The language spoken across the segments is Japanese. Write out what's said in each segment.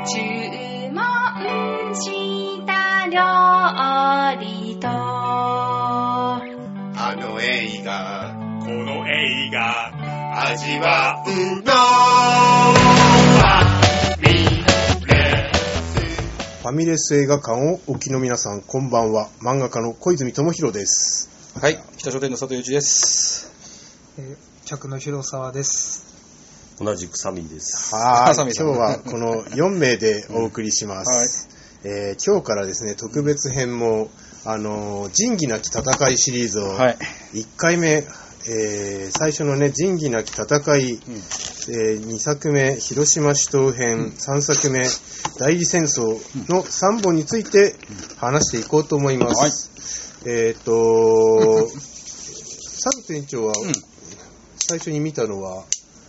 注文した料理とあの映画この映画味わうのファミレス映画館をお聞きの皆さん、こんばんは。漫画家の小泉智弘です。 はい、北書店の佐藤祐一です。 客の広沢です。 同じくサミンです。 はい、今日はこの4名でお送りします。今日からですね、特別編も仁義なき戦いシリーズを1回目、最初のね、仁義なき戦い、2作目広島市東編、3作目代理戦争の3本について話していこうと思います。佐藤店長は、最初に見たのは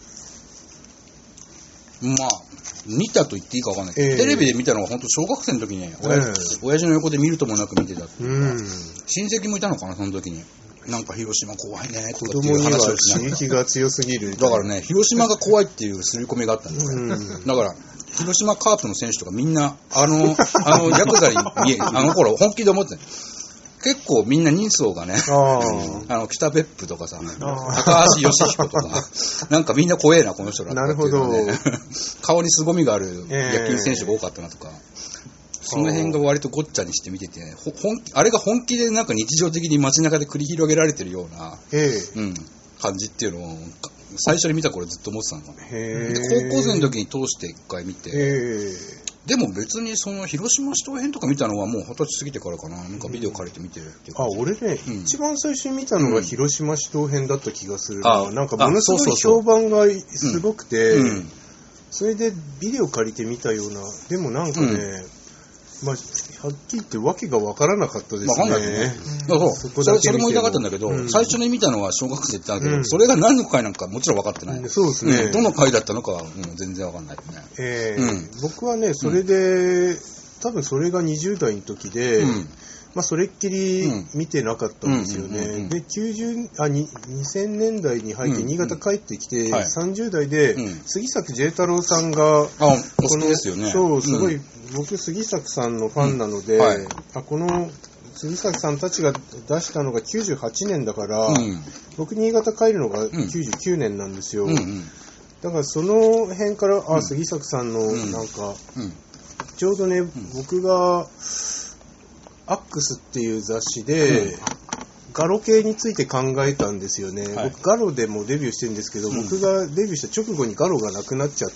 まあ見たと言っていいか分かんないけど、テレビで見たのは本当小学生の時に、親父の横で見るともなく見てたっていうか、親戚もいたのかな、その時に。なんか広島怖いねとかっていう話をしながら、 刺激が強すぎる。 だからね、広島が怖いっていう刷り込みがあったんですよ。だから広島カープの選手とかみんなヤクザに頃本気で思ってた。結構みんな人相がね、北別府とかさ、高橋義彦とか、なんかみんな怖えなこの人ら、ね。なるほど。顔に凄みがある野球選手が多かったなとか。その辺が割とごっちゃにして見てて、ね、あれが本気でなんか日常的に街中で繰り広げられてるような、感じっていうのを最初に見た頃ずっと思ってたのかな。で高校生の時に通して一回見て、でも別にその広島市東編とか見たのはもう20歳過ぎてからかな。なんかビデオ借りて見てるっていうか。 俺ね、一番最初に見たのが広島市東編だった気がするな。なんかものすごい評判がすごくて、それでビデオ借りて見たような。でもなんかね、まあ、はっきり言ってわけが分からなかったですね。分かんないね。 それも言いたかったんだけど、最初に見たのは小学生って言ったんだけど、それが何の回なのかもちろん分かってない。 そうですね。 どの回だったのかは全然分かんないね。僕はね、それで、多分それが20代の時で、まあ、それっきり見てなかったんですよね。で、2000年代に入って新潟帰ってきて、30代で杉咲J太郎さんが、 お好きですよね。 そう、すごい、僕杉咲さんのファンなので、この杉咲さんたちが出したのが98年だから、僕新潟帰るのが99年なんですよ。だからその辺から、杉咲さんのなんか、ちょうどね、僕がアックスっていう雑誌で、ガロ系について考えたんですよね。僕ガロでもデビューしてるんですけど、僕がデビューした直後にガロがなくなっちゃって、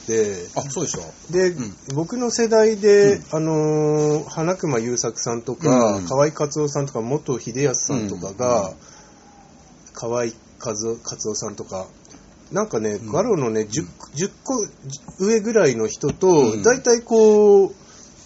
そうでしょ。 で、僕の世代で、花熊優作さんとか、河合克夫さんとか、元秀康さんとかが、河合克夫さんとか、なんかね、ガロのね、10個上ぐらいの人と、大体こう、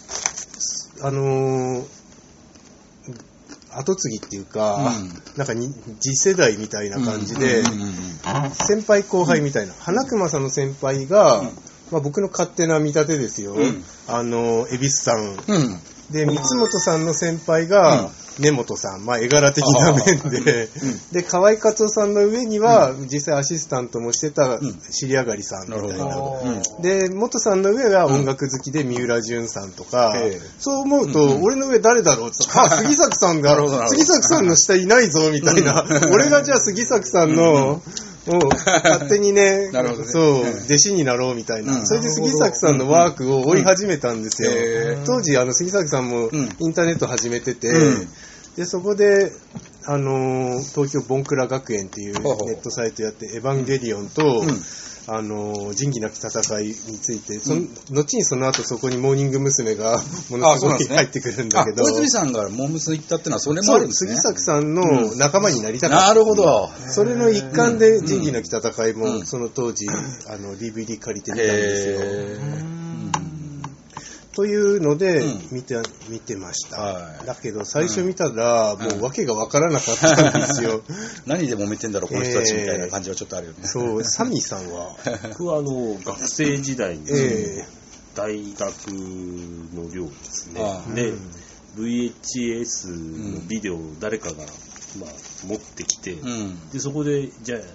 後継ぎっていうか、なんか次世代みたいな感じで、先輩後輩みたいな。花熊さんの先輩が、まあ、僕の勝手な見立てですよ。恵比寿さん。で、三本さんの先輩が、根本さん。まあ、絵柄的な面で。で、河合克夫さんの上には、実際アシスタントもしてた、尻上がりさんみたいな。で、元さんの上は音楽好きで三浦淳さんとか、そう思うと、俺の上誰だろうって言ったら、杉咲さんが、杉咲さんの下いないぞ、みたいな。俺がじゃあ杉咲さんの、勝手にね、そう、弟子になろうみたいな。それで杉咲さんのワークを追い始めたんですよ。当時、杉咲さんもインターネット始めてて、で、そこで、東京ボンクラ学園っていうネットサイトやって、エヴァンゲリオンと、仁義なき戦いについて、後にその後そこにモーニング娘。がものすごい入ってくるんだけど。 小泉さんがモームス行ったってのはそれもあるんですね。 杉咲さんの仲間になりたかった。 なるほど。 それの一環で仁義なき戦いも、その当時、DVD 借りてみたんですよ。というので、見てました。だけど、最初見たら、もう訳が分からなかったんですよ。 何で揉めてんだろう、この人たちみたいな感じはちょっとあるよね。 そう、サミーさんは僕は学生時代に、大学の寮ですね。で、VHS のビデオを誰かが、持ってきて、で、そこで、じゃあ、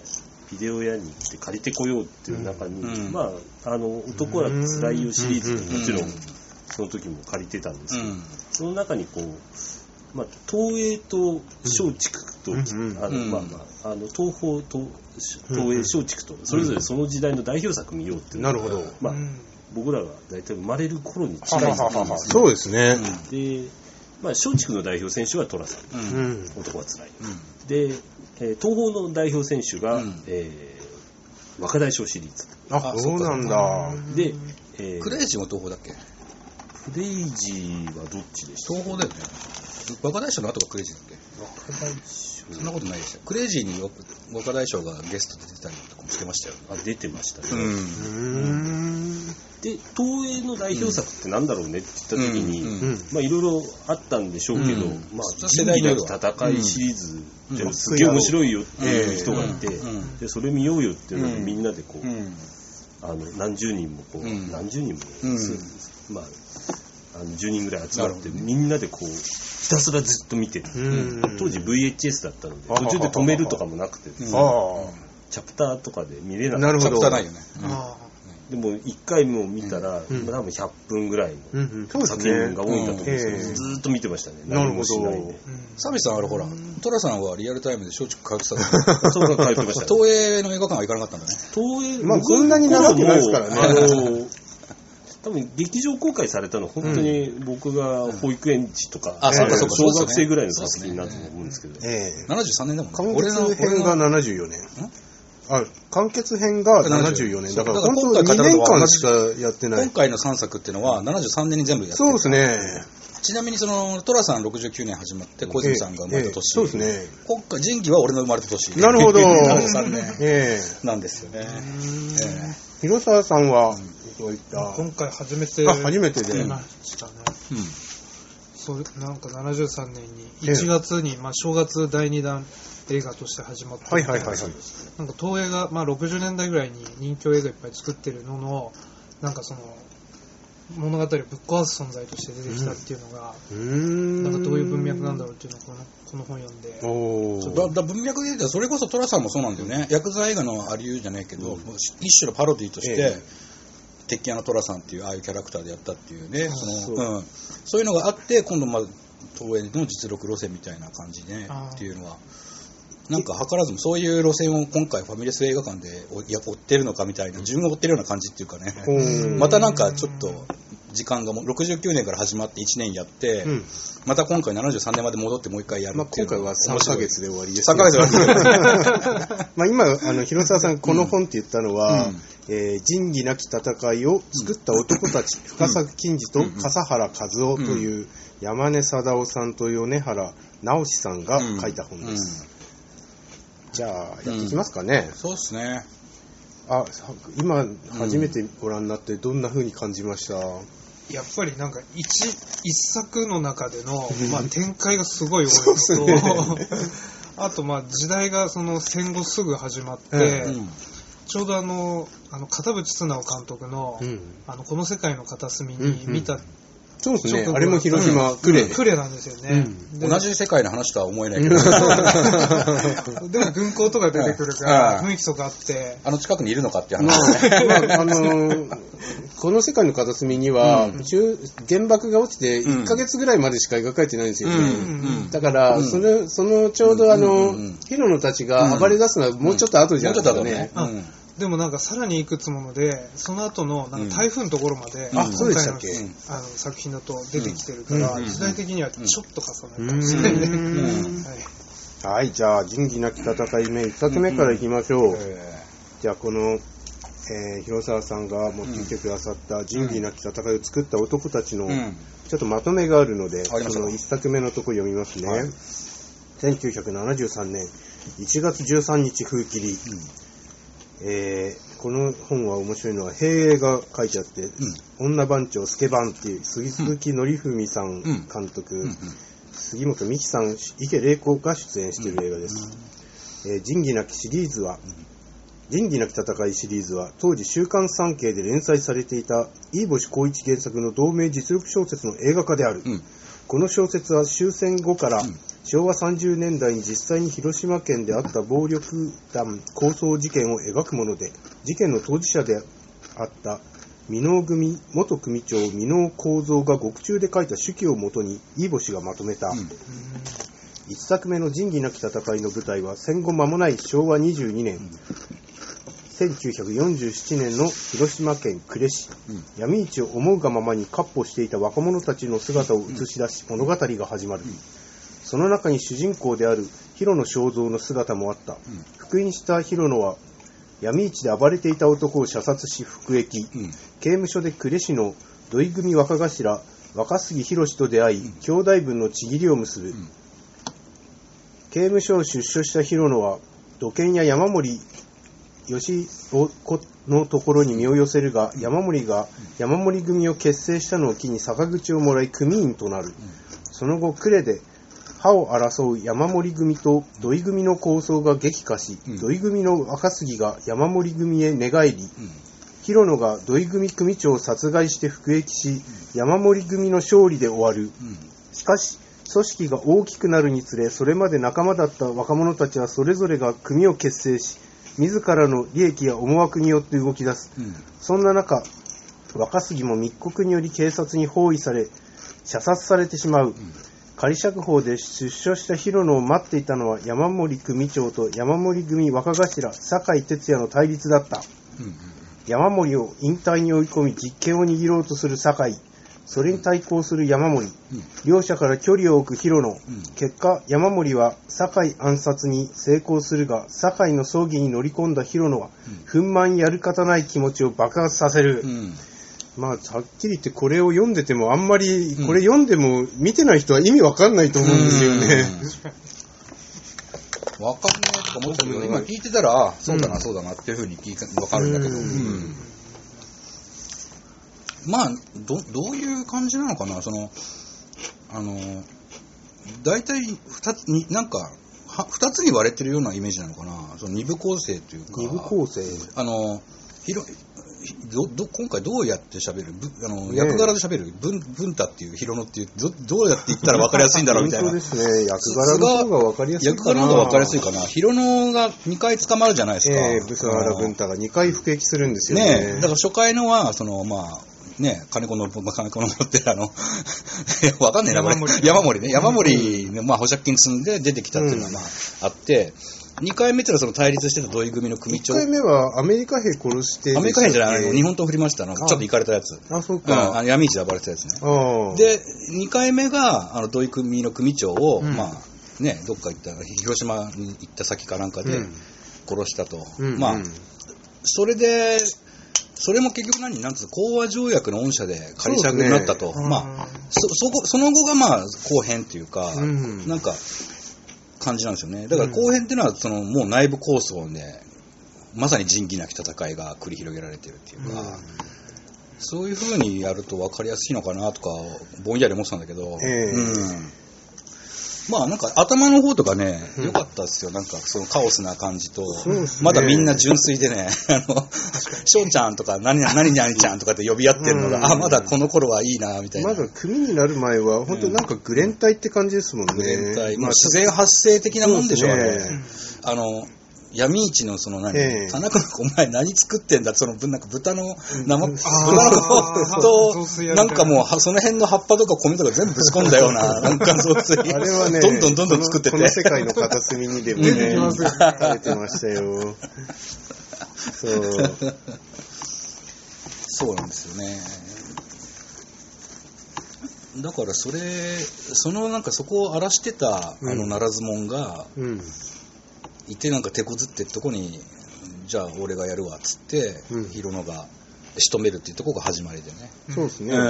ビデオ屋に行って借りてこようっていう中に、まあ、男はつらいよシリーズももちろんその時も借りてたんですけど、その中にこう、まあ、東映と松竹と、東宝と東映松竹とそれぞれその時代の代表作見ようっていうのが、 なるほど、 まあ、僕らが大体生まれる頃に近いんですよ。 そうですね。 で、まあ、松竹の代表選手は寅さん、男はつらい。で、東宝の代表選手が、若大将シリーズ。 あ、そうなんだ。 で、 クレイジーも東宝だっけ？ クレイジーはどっちでした？ 東宝だよね。若大将の後がクレイジーだっけ？ 若大将。 そんなことないですよ。クレイジーに若大将がゲストで出てたりとかもしてましたよ。 あ、出てましたね。で、東映の代表作ってなんだろうねって言った時に、まあいろいろあったんでしょうけど、まあ仁義なき戦いシリーズってすげえ面白いよっていう人がいて、でそれ見ようよっていうのでみんなでこう、何十人もこう、何十人も、まあ10人ぐらい集まってみんなでこうひたすらずっと見てる。当時 VHS だったので途中で止めるとかもなくて、チャプターとかで見れなかった。 チャプターないよね。 でも1回も見たら、多分100分ぐらいの作品が多いんだと思うんですけど、ずっと見てましたね。何もしないで。 サビさんほら、トラさんはリアルタイムで松竹通ってたんだそうか、通ってました。 東映の映画館は行かなかったんだね。 東映、 まあこんなに長くないですからね。 多分劇場公開されたの本当に僕が保育園児とか、 小学生ぐらいの作品だと思うんですけど。 73年だもんね。 完結編が74年。完結編が74年。だから本当2年間しかやってない。 今回の3作っていうのは73年に全部やってる。 そうですね。 ちなみにそのトラさん69年始まって小泉さんが生まれた年。 そうですね。 今回仁義は俺の生まれた年。 なるほど。 73年なんですよね。 広沢さんはどういった？ 今回初めてでましたね。そうなんか73年に1月に正月第2弾映画として始まって、なんか東映が60年代ぐらいに人気映画いっぱい作ってるののなんかその物語をぶっ壊す存在として出てきたっていうのが、なんかどういう文脈なんだろうっていうのをこの本読んで。 だ文脈で言うとそれこそ寅さんもそうなんだよね。ヤクザ映画のありゆうじゃないけど、一種のパロディとして、鉄拳の寅さんっていうああいうキャラクターでやったっていうね、そういうのがあって今度東映の実力路線みたいな感じねっていうのはなんか図らずもそういう路線を今回ファミレス映画館で追ってるのかみたいな、自分が追ってるような感じっていうかね、またなんかちょっと時間がもう69年から始まって1年やって、また今回73年まで戻ってもう一回やるっていう、 今回は3ヶ月で終わりです 3ヶ月で終わり今広沢さんこの本って言ったのは、仁義なき戦いを作った男たち、深作金次と笠原和夫という山根貞夫さんと米原直志さんが書いた本です。じゃあやっていきますかね。 そうですね。 今初めてご覧になってどんな風に感じました？ やっぱりなんか一作の中での、展開がすごい多いのと、あと時代がその戦後すぐ始まって、ちょうど片渕素直監督の、この世界の片隅に見た、 そうですね。あれも広島呉なんですよね。 同じ世界の話とは思えないけど。 でも軍港とか出てくるから雰囲気とかあって、 近くにいるのかっていう話。 この世界の片隅には原爆が落ちて1ヶ月ぐらいまでしか描かれてないんですよね。だからそのちょうどヒロノたちが暴れ出すのはもうちょっと後じゃないですかね。 でもなんかさらにいくつものでその後のなんか台風のところまで今回の作品だと出てきてるから時代的にはちょっと重なるかもしれないね。 はい、じゃあ仁義なき戦い1作目からいきましょう。じゃあこの広沢さんが持ってきてくださった仁義なき戦いを作った男たちのちょっとまとめがあるので、その1作目のとこ読みますね。1973年1月13日封切り。この本は面白いのは兵営が書いてあって、女番長スケバンっていう鈴木紀文さん監督、杉本美希さん、池玲子が出演している映画です。仁義なき戦いシリーズは当時週刊産経で連載されていた飯星光一原作の同名実力小説の映画化である。この小説は終戦後から昭和30年代に実際に広島県であった暴力団抗争事件を描くもので、事件の当事者であった箕面組元組長箕面幸三が獄中で書いた手記をもとに飯星がまとめた。1作目の仁義なき戦いの舞台は戦後間もない昭和22年、1947年の広島県呉市、闇市を思うがままに闊歩していた若者たちの姿を映し出し、物語が始まる。その中に主人公である広野正蔵の姿もあった。復員した広野は闇市で暴れていた男を射殺し服役、刑務所で呉市の土井組若頭若杉博と出会い、兄弟分の契りを結ぶ。刑務所を出所した広野は土建や山森義夫のところに身を寄せるが、山森が山森組を結成したのを機に坂口をもらい組員となる。その後呉で歯を争う山森組と土井組の抗争が激化し、土井組の若杉が山森組へ寝返り、広野が土井組組長を殺害して服役し、山森組の勝利で終わる。しかし組織が大きくなるにつれ、それまで仲間だった若者たちはそれぞれが組を結成し、自らの利益や思惑によって動き出す。そんな中、若杉も密告により警察に包囲され、射殺されてしまう。仮釈放で出所した広野を待っていたのは山森組長と山森組若頭酒井哲也の対立だった。山森を引退に追い込み実権を握ろうとする酒井、それに対抗する山森、両者から距離を置く広野。結果山森は酒井暗殺に成功するが、酒井の葬儀に乗り込んだ広野は憤懣やる方ない気持ちを爆発させる。まあ、はっきり言ってこれを読んでてもあんまり、これ読んでも見てない人は意味わかんないと思うんですよね。 わかんないとか思ったけど、今聞いてたら、そうだな、そうだなっていうふうにわかるんだけど、まあ、どういう感じなのかな、大体なんか、二つに割れてるようなイメージなのかな、その二部構成というか。 二部構成今回どうやって喋る役柄で喋る文太っていう広野っていうどうやって言ったら分かりやすいんだろうみたいな。 本当ですね。役柄の方が分かりやすいかな。 役柄の方が分かりやすいかな。広野が2回捕まるじゃないですか。 ブ原文太が2回服役するんですよね。 だから初回のはまあね、金子のってわかんねえなこれ。山森ね。山森ね、まあ保釈金積んで出てきたっていうのはまああって。2回目ってのはその対立してた土井組の組長。 1回目はアメリカ兵殺して。 アメリカ兵じゃない、日本刀振りましたちょっと行かれたやつ。 あ、そうか。 闇市で暴れてたやつね。で、2回目が土井組の組長を、まあね、どっか行った、広島に行った先かなんかで殺したと。まあ、それも結局なんつう講和条約の恩赦で仮釈になったと。まあ、その後がまあ後編っていうか、なんか、感じなんですよね。だから後編っていうのはもう内部抗争でまさに仁義なき戦いが繰り広げられてるっていうか、そういう風にやると分かりやすいのかなとかぼんやり思ってたんだけど、まあなんか頭の方とかね良かったですよ。なんかそのカオスな感じと、まだみんな純粋でね、しょうちゃんとか何々ちゃんとかって呼び合ってるのが、まだこの頃はいいなみたいな。 まだ組になる前は本当なんかグレン隊って感じですもんね。 グレン隊、まあ自然発生的なもんでしょうね。闇市の田中お前何作ってんだ、なんか豚のとなんかもうその辺の葉っぱとか米とか全部ぶち込んだようななんか雑炊あれはね、 どんどん作ってて、 この世界の片隅にでもね出てましたよ。 そうなんですよね。だからなんかそこを荒らしてたならず者が、いてなんか手こずってとこにじゃあ俺がやるわっつって、広野が仕留めるっていうところが始まりでね。 そうですね。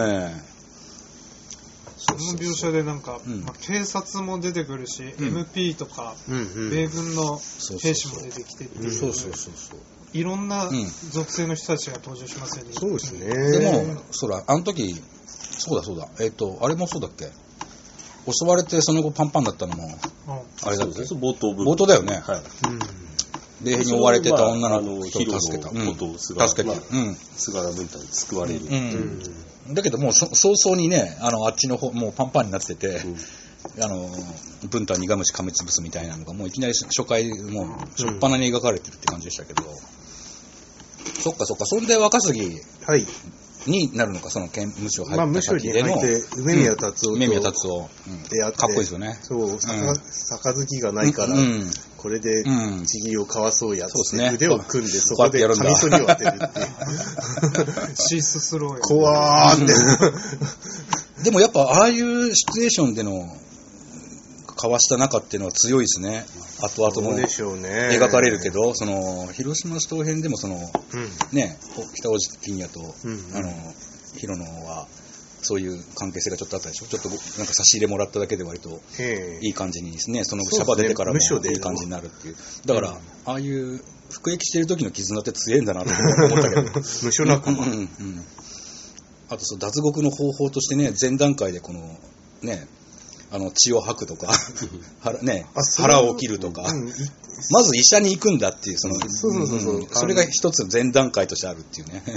その描写でなんか、警察も出てくるし、MP とか、米軍の兵士も出てきてっていう、いろんな属性の人たちが登場しますよね。 そうですね。 でもあの時そうだあれもそうだっけ、襲われてその後パンパンだったのもあれだっけ、冒頭だよね。霊兵に追われてた女の人を助けた。菅原文太に救われる。だけどもう早々にね、あっちの方もうパンパンになってて、 文太苦虫噛みつぶすみたいなのがもういきなり初回もう初っ端に描かれてるって感じでしたけど、そっかそっか、それで若杉になるのか、その無所入った先での、 梅宮達夫と出会って、かっこいいですよね。 そう、杯がないから、これでちぎりを交わそうやって、腕を組んでそこでカミソリを当てるっていう。 シーススローや。 怖ーって。 でもやっぱああいうシチュエーションでの交わした仲っていうのは強いですね。後々も描かれるけど、その広島市東編でもその、ね、北大路欣也と、広野はそういう関係性がちょっとあったでしょ。ちょっとなんか差し入れもらっただけで割といい感じにですね、そのシャバ出てからもいい感じになるっていう。だから、ああいう服役してる時の絆って強いんだなと思ったけど。 無所仲間。 あと脱獄の方法としてね、前段階でこのね、血を吐くとか、ね、腹を切るとか、まず医者に行くんだっていう、それが一つ前段階としてあるっていうね。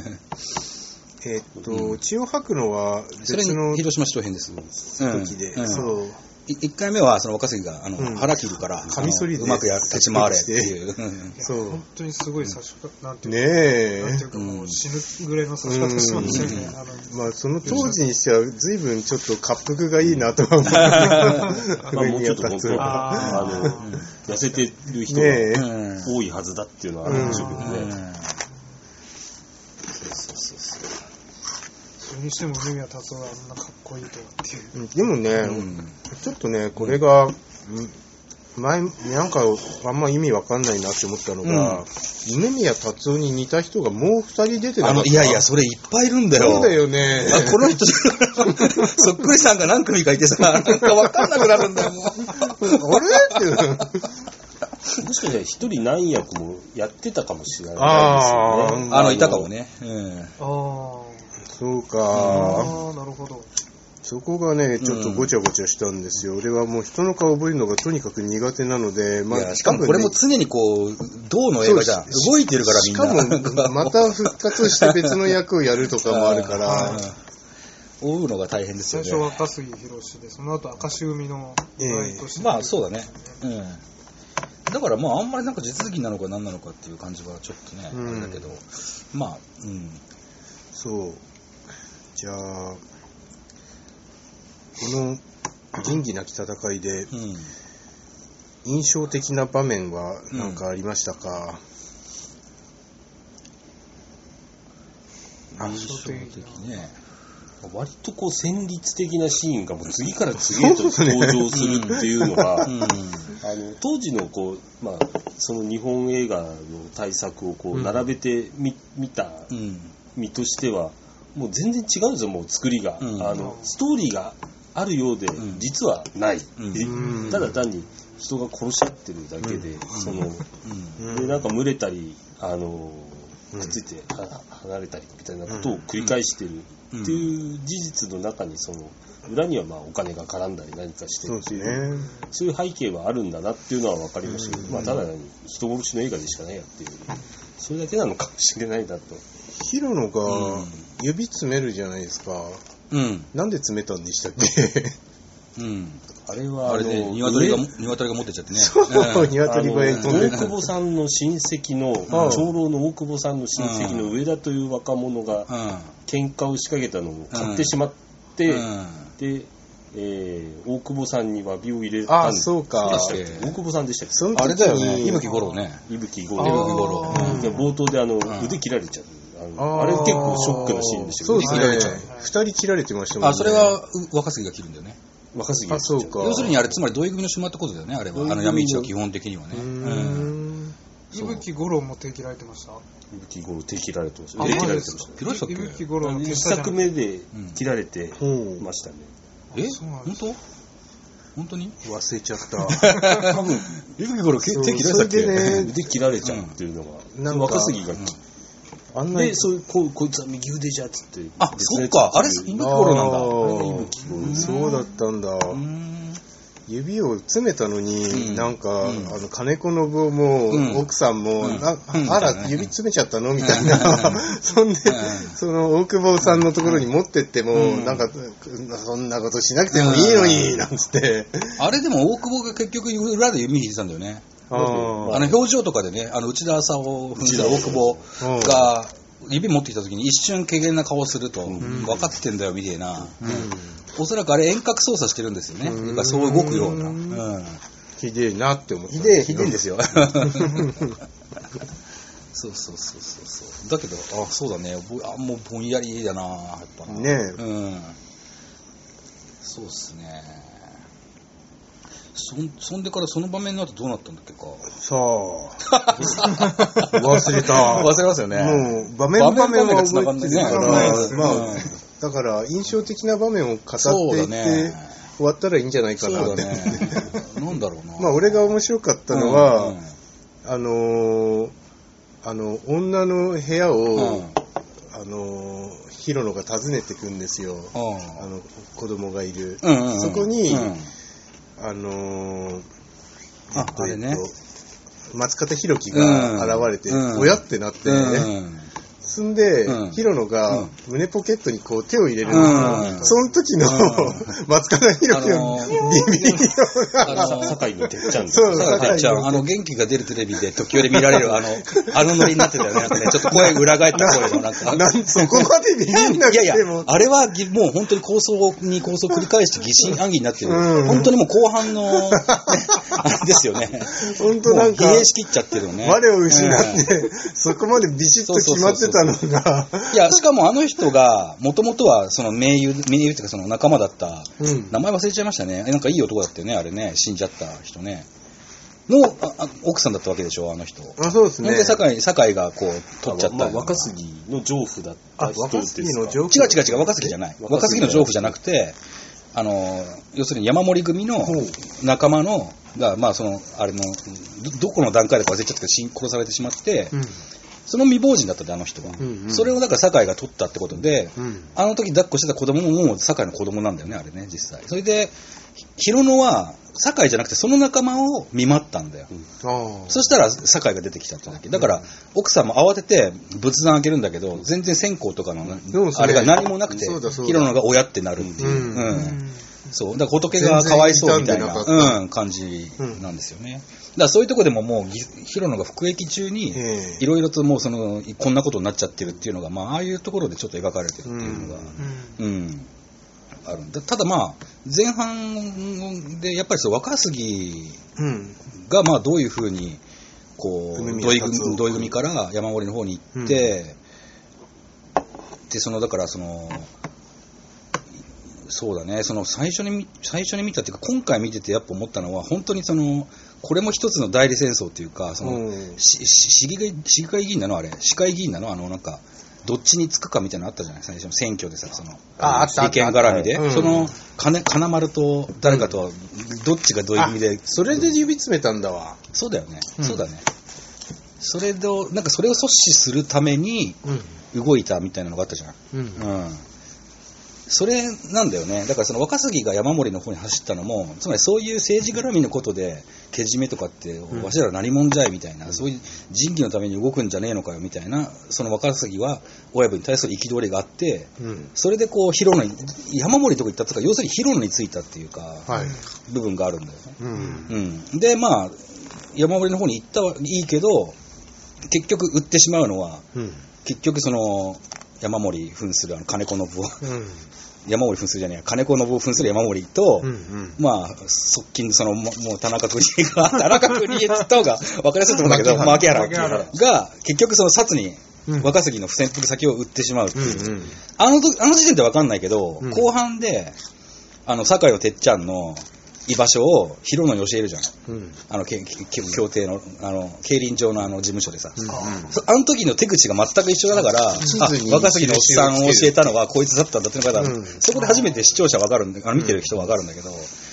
血を吐くのは別の広島市東編です。 時で、そう。 1回目はその若杉が腹切るからカミソリでうまく立ち回れっていう。 そう本当にすごい刺し方なんていうかもう死ぬぐらいの刺し方しましたよね。 まあその当時にしては随分ちょっと滑腹がいいなとは思う。 もうちょっと本当痩せてる人が多いはずだっていうのはあるんでしょうけどね。 それにしても梅宮達夫はあんなかっこいいとはっていう。 でもね、ちょっとね、これが、前、なんかあんま意味わかんないなって思ったのが、梅宮達夫に似た人がもう2人出てなかった。 いやいや、それいっぱいいるんだよ。 そうだよね。 この人、そっくりさんが何組かいてさ、なんかわかんなくなるんだよ、もう。 あれって。 もしかしたら一人何役もやってたかもしれないですよね。 いたかもね。 そうか。 なるほど。 そこがね、ちょっとごちゃごちゃしたんですよ。俺はもう人の顔覚えるのがとにかく苦手なので、 しかもこれも常にこう、銅の映画じゃん。動いてるからみんな。 しかも、また復活して別の役をやるとかもあるから。 追うのが大変ですよね。 最初は赤杉宏で、その後赤石組の岩井として。 まあそうだね。だからまああんまりなんか地続きなのか何なのかっていう感じはちょっとね、あれだけど、まあ、 そう。じゃあ、この仁義なき戦いで、印象的な場面は何かありましたか？ 印象的ね。 割とこう旋律的なシーンがもう次から次へと登場するっていうのが、当時のこう、その日本映画の大作をこう並べて見た身としては、もう全然違うんですよ、もう作りが。ストーリーがあるようで、実はない。ただ単に人が殺し合ってるだけで、でなんか群れたり、くっついて離れたりみたいなことを繰り返してるっていう事実の中に、その裏にはお金が絡んだり何かしてるっていう、そういう背景はあるんだなっていうのは分かりましたけど、ただ人殺しの映画でしかないやっていう、それだけなのかもしれないなと。 広野が指詰めるじゃないですか。なんで詰めたんでしたっけ？ あれは鶏が持ってっちゃってね。 そう、鶏小屋に飛んで大久保さんの親戚の、長老の大久保さんの親戚の上田という若者が喧嘩を仕掛けたのを買ってしまって、で、大久保さんに詫びを入れたんでしたっけ？大久保さんでしたっけ？ あれだよね、伊吹五郎ね。 伊吹五郎。冒頭で腕切られちゃう。あれ結構ショックなシーンでしたけど。 そうですね。2人切られてましたもんね。 それは若杉が切るんだよね。 若杉が切そうか。 要するにあれ、つまり土井組の島ってことだよね、あれは。闇市は基本的にはね。 伊吹五郎も手切られてました？ 伊吹五郎手切られてました。 手切られてました。 伊吹五郎の 1作目で切られてましたね。 本当に忘れちゃった。 多分、伊吹五郎手切られたっけ？ 腕切られちゃうっていうのが、若杉がで、こいつは右腕じゃっつって。 そっか、あれ、伊吹五郎なんだ。 そうだったんだ。 指を詰めたのに、なんか、金子信夫も、奥さんも、あら、指詰めちゃったのみたいな。そんで、その、大久保さんのところに持ってっても、なんか、そんなことしなくてもいいのに、なんつって。 あれでも大久保が結局裏で指引いてたんだよね。表情とかでね、内田朝を踏んだ大久保が、指持ってきた時に一瞬怪げな顔すると、分かってんだよみたいな、おそらくあれ遠隔操作してるんですよね。だからそう動くような。 ひでえなって思って。 ひでえんですよ。そうだけど、そうだね、もうぼんやりだな、やっぱな。 ねえ。そうっすね。そんでからその場面の後どうなったんだっけか。 さあ。忘れた。 忘れますよね。 もう、場面は覚えてるから、だから印象的な場面を語っていって終わったらいいんじゃないかなって。 なんだろうな。 まあ、俺が面白かったのは、女の部屋を、ヒロノが訪ねてくんですよ。子供がいる。そこに、松方弘樹が現れて、親ってなって、そんで、ヒロノが胸ポケットにこう手を入れるんですよ。その時の松方弘樹のビビり酒井のてっちゃん。 そう、 酒井ちゃん。元気が出るテレビで時折見られるノリになってたよね。なんかね、ちょっと声裏返った声のなんか。 そこまでビビんなくても。 いやいや、あれはもう本当に構想繰り返して疑心暗鬼になってる。本当にもう後半の、あれですよね。 本当なんか、 疲弊しきっちゃってるよね。 我を失って、そこまでビシッと決まってたのが。 いや、しかもあの人が、もともとはその盟友っていうかその仲間だった、名前忘れちゃいましたね。なんかいい男だったよね、あれね、死んじゃった人ね。の奥さんだったわけでしょ、あの人。 そうですね。 で、酒井がこう、取っちゃった。 若杉の情婦だった人ですか。 違う、若杉じゃない。若杉の情婦じゃなくて、要するに山盛り組の仲間の、まあその、あれの、どこの段階でか忘れちゃったけど、殺されてしまって、その未亡人だったんで、あの人は。それをだから酒井が取ったってことで、あの時抱っこしてた子供ももう酒井の子供なんだよね、あれね、実際。それで、ヒロノは酒井じゃなくてその仲間を見舞ったんだよ。そしたら酒井が出てきたってだけ。だから、奥さんも慌てて仏壇開けるんだけど、全然線香とかの、あれが何もなくて、ヒロノが親ってなるっていう。そう。だから仏がかわいそうみたいな、感じなんですよね。だからそういうとこでももう、ヒロノが服役中に、いろいろともうこんなことになっちゃってるっていうのが、まあ、ああいうところでちょっと描かれてるっていうのが、ある。ただまあ、前半で、やっぱり若杉が、まあ、どういうふうに、こう、土井組から山盛りの方に行って、で、だからそうだね、最初に見たっていうか、今回見ててやっぱ思ったのは、本当にこれも一つの代理戦争っていうか、市議会議員なのあれ、市会議員なのなんか、どっちにつくかみたいなのあったじゃない、最初の選挙でさ、利権絡みで、金丸と誰かと、どっちが土井組で。 それで指詰めたんだわ。 そうだよね、そうだね。なんかそれを阻止するために動いたみたいなのがあったじゃん。それなんだよね。だから若杉が山盛りの方に走ったのも、つまりそういう政治絡みのことで、けじめとかって、わしら何者じゃいみたいな、そういう仁義のために動くんじゃねえのかよみたいな、若杉は親分に対する憤りがあって、それでヒロノに、山盛りとか行ったとか、要するにヒロノについたっていうか、部分があるんだよね。で、まあ、山盛りの方に行ったはいいけど、結局売ってしまうのは、結局山盛り扮する金子信夫、山盛り扮するじゃねえや、金子信夫扮する山盛りと、まあ、側近のもう田中邦衛が、田中邦衛って言った方が分かりやすいと思うんだけど、牧原が、結局札に若杉の潜伏先を売ってしまうっていう。あの時点で分かんないけど、後半で、酒井をてっちゃんの居場所をヒロノに教えるじゃん。協定の、競輪場の事務所でさ。あの時の手口が全く一緒だから、若杉のおっさんを教えたのはこいつだったんだっていうのが、そこで初めて視聴者わかるんで、見てる人わかるんだけど、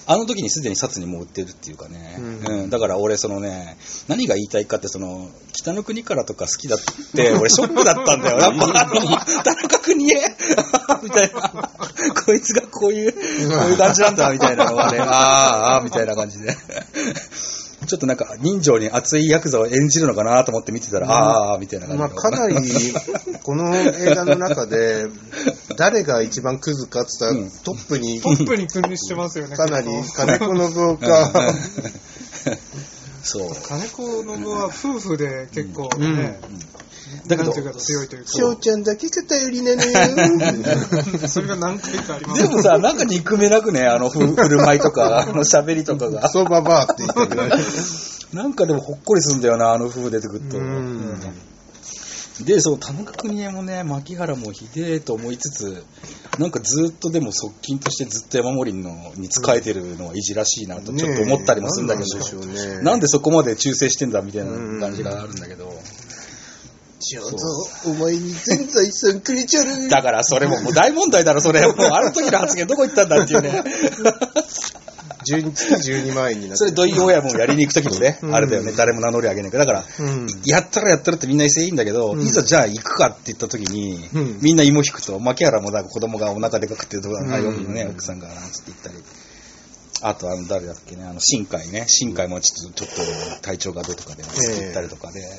あの時にすでに札にもう売ってるっていうかね、だから俺何が言いたいかって北の国からとか好きだって俺ショックだったんだよ。やっぱ田中邦衛みたいな、こいつがこういう感じなんだみたいなのがね、みたいな感じで。ちょっとなんか人情に熱いヤクザを演じるのかなと思って見てたら、みたいな感じで。 かなりこの映画の中で誰が一番クズかって言ったらトップに君臨してますよね。 かなり金子信夫か。 そう。 金子信夫は夫婦で結構ね。だけど強いというか。 翔ちゃんだけが頼りなのよ。 それが何回かあります。 でもさ、なんか憎めなくね、振る舞いとか、喋りとかが。 そうばばって言ったぐらい。 なんかでもほっこりするんだよな、夫婦出てくると。で、田中邦衛もね、牧原もひでえと思いつつ、なんかずっとでも側近としてずっと山盛りに仕えてるのはいじらしいなとちょっと思ったりもするんだけど、なんでそこまで忠誠してんだみたいな感じがあるんだけど。 ちょうどお前に全財産くれちゃる。 だからそれもう大問題だろ、それ。もうあの時の発言どこ行ったんだっていうね。 月12万円になって。 それ土井親もやりに行く時のね、あれだよね、誰も名乗り上げないから。だから、やったらってみんな言っていいんだけど、いざじゃあ行くかって言った時に、みんな芋引くと、牧原もなんか子供がお腹でかくてるとか、4人のね、奥さんがなんつって言ったり。あと誰だっけね、新海ね、新海もちょっと体調がどうとかで言ったりとかで、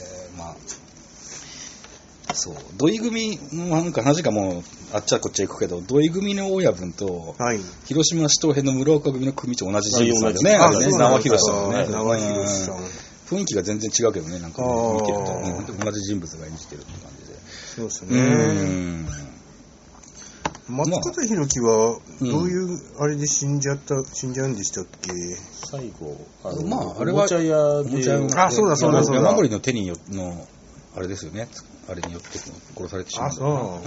そう土井組のなんか話がもうあっちゃこっちゃ行くけど、土井組の親分と、広島市東編の村岡組の組長同じ人物なんだよね。あれね、縄広さんね。 縄広さん。 雰囲気が全然違うけどね、なんか見てると、同じ人物が演じてるって感じで。 そうですね。松方弘樹はどういうあれで死んじゃうんでしたっけ？ 最後あれはおもちゃ屋で、 そうだ山森の手によのあれですよね。あれによって殺されてしまう。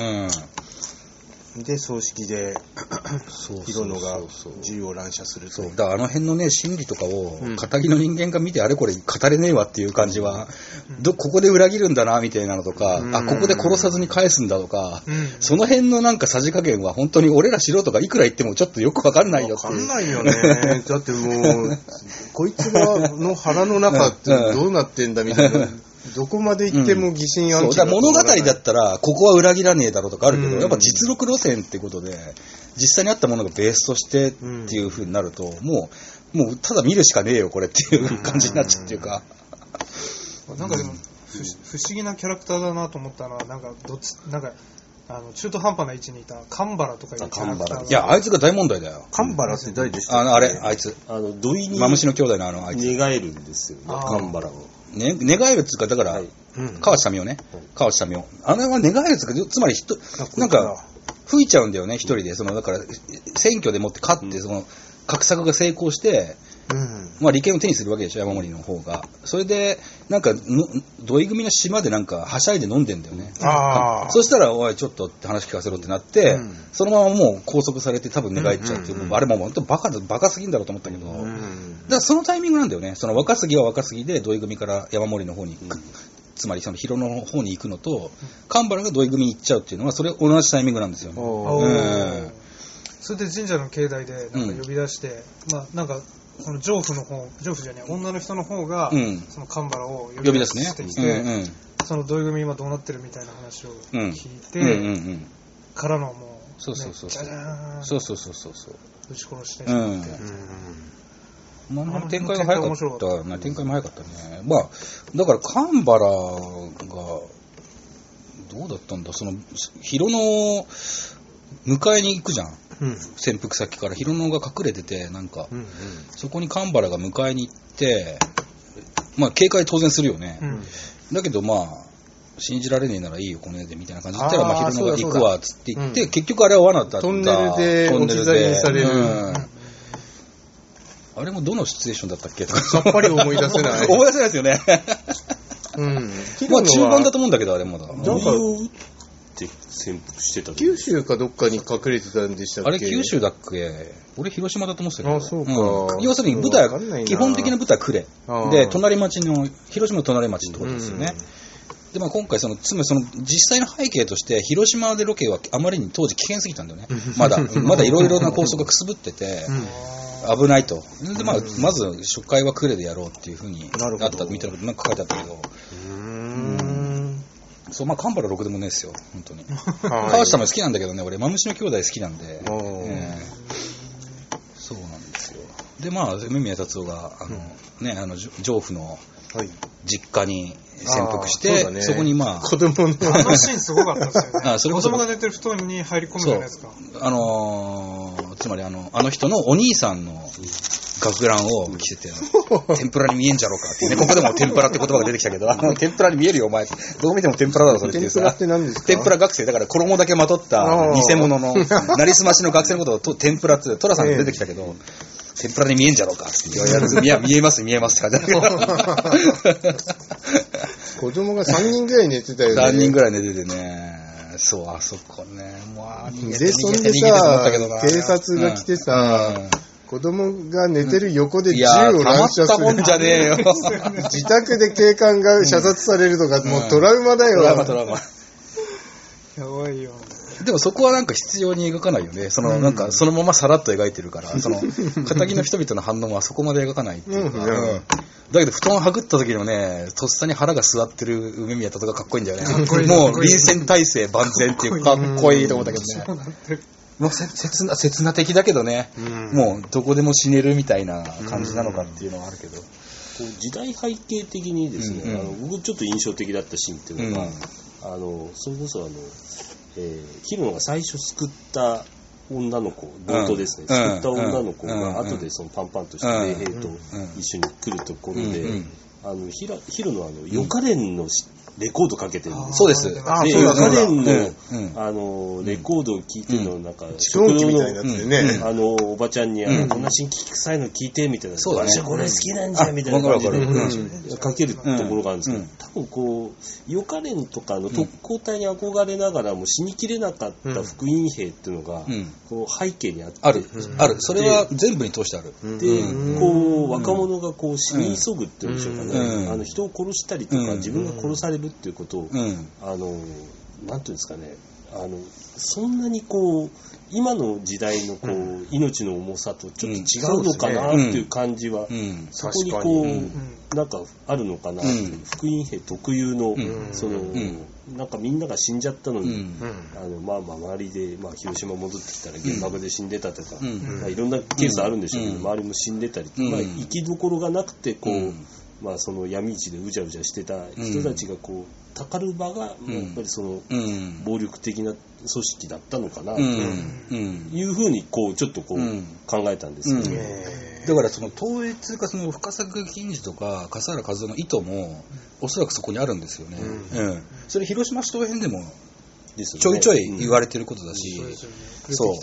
で、葬式で、広野が銃を乱射すると。 そう。だからあの辺のね、心理とかを、仇の人間が見てあれこれ語れねえわっていう感じは、ここで裏切るんだな、みたいなのとか、ここで殺さずに返すんだとか、その辺のなんかさじ加減は本当に俺ら素人がいくら言ってもちょっとよくわかんないよっていう。 わかんないよね。だってもう、こいつの腹の中ってどうなってんだみたいな。どこまで行っても疑心暗鬼だ物語だったらここは裏切らねえだろうとかあるけど、やっぱ実録路線ってことで実際にあったものがベースとしてっていう風になると、もうただ見るしかねえよこれっていう感じになっちゃうっていうか、 なんかでも不思議なキャラクターだなと思ったのはなんか中途半端な位置にいた神原とかいうキャラクター。 いやあいつが大問題だよ。 神原って誰でしたっけ？ あいつ土井にマムシの兄弟のあいつ寝返るんですよね、神原を。 寝返るっていうか、だから、河内民夫ね。河内民夫。あれは寝返るっていうか、つまりなんか、吹いちゃうんだよね、一人で。だから、選挙でもって勝って、画策が成功して、利権を手にするわけでしょ、山森の方が。それで、なんか、土井組の島でなんか、はしゃいで飲んでんだよね。そしたら、おい、ちょっとって話聞かせろってなって、そのままもう拘束されて多分寝返っちゃうっていう。あれも本当バカすぎんだろうと思ったけど、だからそのタイミングなんだよね。若杉は若杉で土井組から山森の方に行く。つまり広野の方に行くのと、神原が土井組に行っちゃうっていうのは、それ同じタイミングなんですよね。 それで神社の境内でなんか呼び出して、なんか、その女の人の方が、その神原を呼び出してきて、その土井組今どうなってるみたいな話を聞いて、からのもう、じゃじゃーん、撃ち殺してしまって。 展開が早かったね。展開も早かったね。だから神原が、どうだったんだ、広野を迎えに行くじゃん。潜伏先から広野が隠れてて、なんか、そこに神原が迎えに行って、警戒当然するよね。だけど信じられねえならいいよこの絵でみたいな感じで言ったら、広野が行くわっつって言って、結局あれは罠だったんだ。 トンネルで置き去りにされる。 あれもどのシチュエーションだったっけとかさっぱり思い出せない。 思い出せないですよね。中盤だと思うんだけど、あれまだ。 なんかって潜伏してた。 九州かどっかに隠れてたんでしたっけ？ あれ九州だっけ？俺広島だと思ってたけど。 そうか。 要するに舞台、基本的な舞台は呉。で、広島の隣町ってことですよね。 で、まあ、今回つまり実際の背景として広島でロケはあまりに当時危険すぎたんだよね。まだいろいろな高速がくすぶってて危ないと。で、まあ、まず初回は呉でやろうっていうふうになったみたいなことなんか書いてあったけど、そう、まあ、カンパラろくでもねえですよ、本当に。川下も好きなんだけどね、俺、マムシの兄弟好きなんで。そうなんですよ。で、まあ、梅宮達夫が、上府の実家に潜伏して、そこにまあ、 子供の。 あのシーンすごかったですよね。 それこそ子供が寝てる布団に入り込むじゃないですか。 つまりあの人のお兄さんの学ランを着てて、天ぷらに見えんじゃろうかってね、ここでも天ぷらって言葉が出てきたけど、天ぷらに見えるよお前、どう見ても天ぷらだろそれっていうさ。 天ぷらって何ですか？ 天ぷら学生だから衣だけまとった偽物のなりすましの学生のことを天ぷらってトラさんが出てきたけど、天ぷらに見えんじゃろうかって言われて、見えますって感じだけど。 子供が3人ぐらい寝てたよね。 3人ぐらい寝ててね。そう、あそこね。 で、そんでさ、警察が来てさ、子供が寝てる横で銃を乱射する。 たまったもんじゃねえよ。 自宅で警官が射殺されるとか、もうトラウマだよ。 トラウマ。 やばいよ。 でもそこはなんか必要に描かないよね。なんかそのままさらっと描いてるから、仇の人々の反応はそこまで描かないっていうか。だけど布団はぐった時のね、とっさに腹が座ってる梅宮達夫がかっこいいんだよね。もう臨戦態勢万全っていうかっこいいと思ったけどね。もう刹那的だけどね、もうどこでも死ねるみたいな感じなのかっていうのはあるけど。 時代背景的にですね、僕ちょっと印象的だったシーンっていうのが、それこそヒロが最初救った女の子、冒頭ですね、救った女の子が後でそのパンパンとして米兵と一緒に来るところで、ヒロのヨカレンのレコードかけてるんです。 そうです。 ヨカレンのレコードを聴いてるのなんか、 食堂みたいなやつでね、 おばちゃんにこんな新規臭いの聞いてみたいな、私はこれ好きなんじゃみたいな感じでかけるところがあるんですけど、多分こうヨカレンとかの特攻隊に憧れながらも死にきれなかった福音兵っていうのがこう背景にあって、 ある。それは全部に通してある。 で、こう若者がこう死に急ぐっていうんでしょうかね、人を殺したりとか自分が殺されるっていうことを、なんていうんですかね、そんなにこう今の時代のこう、命の重さとちょっと違うのかなっていう感じは、そこにこう、なんかあるのかなっていう、福音兵特有の、なんかみんなが死んじゃったのに、周りで、広島戻ってきたら原爆で死んでたとか、いろんなケースあるんでしょうけど、周りも死んでたり、生きどころがなくてこう、その闇市でうじゃうじゃしてた人たちがこうたかる場がやっぱりその暴力的な組織だったのかなというふうにこうちょっとこう考えたんですけど、 だからその統一かその深作欣二とか笠原和夫の意図もおそらくそこにあるんですよね。それ広島市東編でもちょいちょい言われてることだし、そう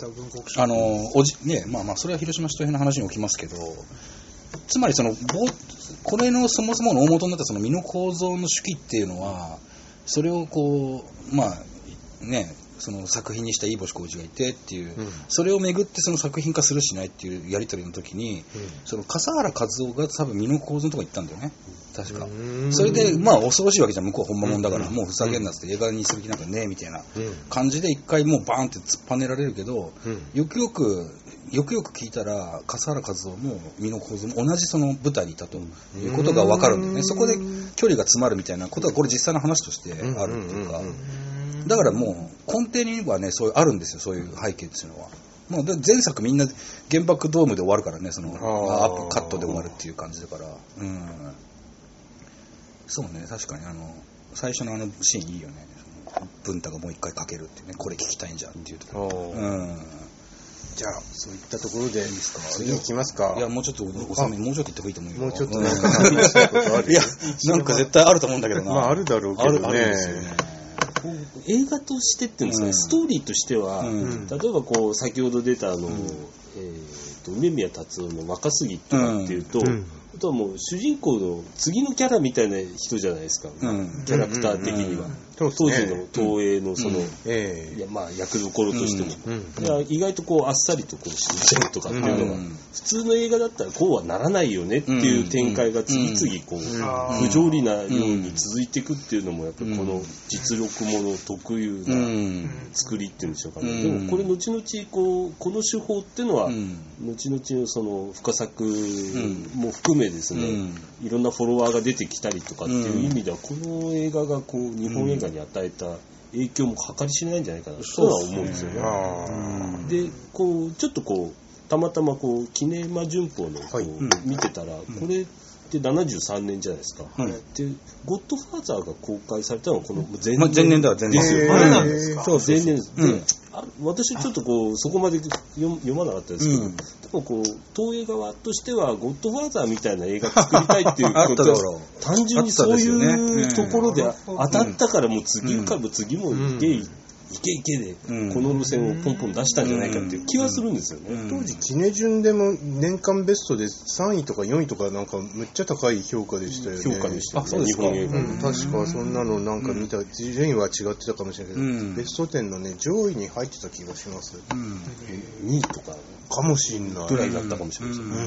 それは広島市東編の話に起きますけど、つまりこれのそもそもの大元になったその身の構造の手記っていうのは、それをこうその作品にした飯星浩二がいてっていう、それをめぐってその作品化するしないっていうやり取りの時に、その笠原和夫が多分身の構造のとこ行ったんだよね、確か。それで恐ろしいわけじゃん、向こうほんまもんだから、もうふざけんなって映画にする気なんかねえみたいな感じで一回もうバーンって突っぱねられるけど、よくよく聞いたら笠原和夫も身の構造も同じその舞台にいたということが分かるんだよね。そこで距離が詰まるみたいなことはこれ実際の話としてあるっていうか、だからもう根底にはね、そういうあるんですよ、そういう背景っていうのは。もう前作みんな原爆ドームで終わるからね、アップカットで終わるっていう感じだから、そうね、確かに最初のシーンいいよね。文太がもう一回かけるっていうね、これ聞きたいんじゃんっていうところ。 じゃあそういったところで次行きますか。 いや、もうちょっと収め、もうちょっと言った方がいいと思うよ。 もうちょっとなんか話したいことある。 いや、なんか絶対あると思うんだけどな。 あるだろうけどね。 あるんですよね。 映画としてっていうんですかね、ストーリーとしては、例えばこう先ほど出た梅宮達夫の若杉とかっていうと、 あとはもう主人公の次のキャラみたいな人じゃないですか、キャラクター的には、当時の東映のその、いやまあ役どころとしても、意外とこうあっさりとこう死んじゃうとかっていうのが、普通の映画だったらこうはならないよねっていう展開が次々こう、不条理なように続いていくっていうのもやっぱりこの実力もの特有な作りっていうんでしょうかね。でもこれ後々この手法っていうのは、後々のその深作も含めですね、いろんなフォロワーが出てきたりとかっていう意味では、この映画がこう日本映画に与えた影響も計り知れないんじゃないかなとは思うんですよね。でこうちょっとこうたまたまこうキネマ旬報のこう見てたら、これって73年じゃないですか。でゴッドファーザーが公開されたのはこの前年ですよ。 あれなんですか。 そう前年です。私ちょっとこうそこまで読まなかったですけど、でもこう東映側としてはゴッドファーザーみたいな映画作りたいっていうことは単純にそういうところで当たったからもう次から次もいけでこの路線をポンポン出したんじゃないかっていう気はするんですよね。 当時キネ順でも年間ベストで3位とか4位とかなんかむっちゃ高い評価でしたよね。 評価でしたよね、日本映画。 確かそんなのなんか見た、順位は違ってたかもしれないけど、ベスト10のね上位に入ってた気がします。 2位とかかもしれないぐらいだったかもしれないですね。